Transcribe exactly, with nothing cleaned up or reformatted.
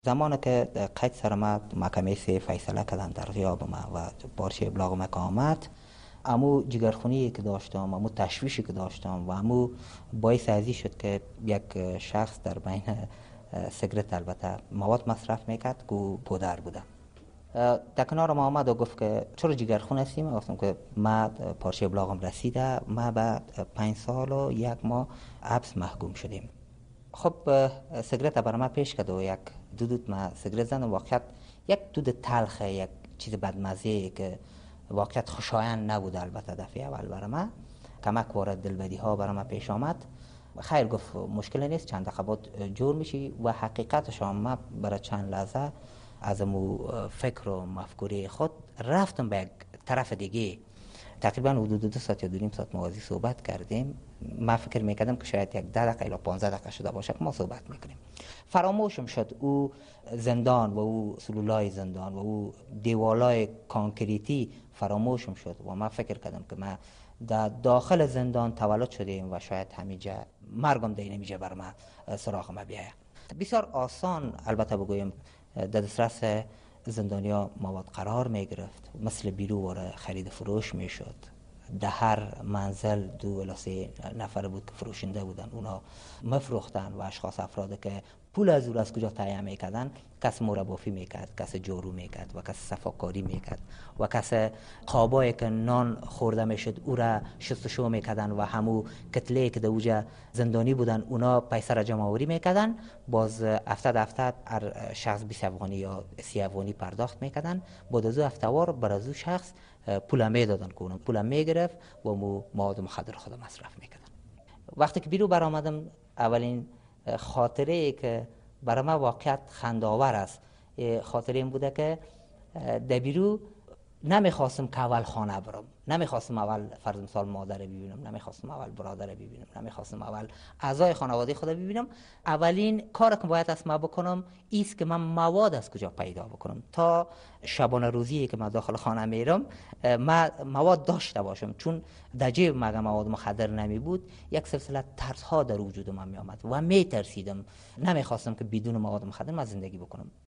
زمانی که قید سر ما محکمه سه فیصله کردن در غیاب ما و بارچه ابلاغ ما که آمد، امو جگرخونی که داشتم، امو تشویشی که داشتم و امو باعث ازی شد که یک شخص در بین سیگرت البته مواد مصرف میکرد که پودر بوده. در کنار ما آمد و گفت که چرا جگرخون هستیم؟ گفتم که ما پارچه ابلاغم رسیده، ما بعد پنج سال و یک ماه حبس محکوم شدیم. خب سیگرت برای ما پیش کرد و یک دودت ما سیگرت زدم. واقعیت یک دود تلخه، یک چیز بدمزه که واقعیت خوشایند نبود. البته دفعه اول برای ما کمک وارد دلبدی ها برای ما پیش آمد. خیر گفت مشکل نیست، چند دقیقه بعد جور میشی. و حقیقتش ما برای چند لحظه از امو فکر و مفکوره خود رفتم به یک طرف دیگه. تقریبا حدود دو ساعت یا دو نیم ساعت موازی صحبت کردیم. من فکر میکردم که شاید یک ده دقیقه یا پانزده دقیقه شده باشه که ما صحبت میکنیم. فراموشم شد او زندان و او سلولای زندان و او دیوالای کانکریتی فراموشم شد و من فکر کردم که ما در داخل زندان تولد شدیم و شاید همینجا مرگم در اینجا بر ما سراغ ما بیاید. بسیار آسان البته بگویم در دسترس زندانیا مواد قرار می گرفت، مثل بیرو واره خرید فروش می شد. در هر منزل دو الی سه نفر بود که فروشنده بودن، اونا مفروختن و اشخاص افراد که پول از او از کجا تهیه میکردن، کس مربافی میکرد، کس جارو میکرد و کس صفاکاری میکرد و کس قابایی که نان خورده میشد او را شستشو میکردن و همو کتله که در اوجا زندانی بودن اونا پیسه را جمع آوری میکردن. باز هفته هفته هر شخص بیست افغانی یا سی افغانی پرداخت میکردن. بعد از او هفتهوار بر از او شخص پول میدادن که اون پول میگرفت و مو مواد مخدر خود مصرف میکردن. وقتی که بیرو برآمدم، اولین خاطره ای که برای من واقعیت خنده‌آور است خاطره این بوده که در بیرو نمیخواستم که اول خانه برم، نمیخواستم اول فرض مثال مادر ببینم، نمیخواستم اول برادر ببینم، نمیخواستم اول اعضای خانواده خود ببینم. اولین کار که باید است ما بکنم ایست که من مواد از کجا پیدا بکنم تا شبانه روزی که من داخل خانه میرم ما مواد داشته باشم. چون در جیب مگه مواد مخدر نمی بود، یک سلسله ترس ها در وجود من می آمد و می ترسیدم، نمیخواستم که بدون مواد مخدر من زندگی بکنم.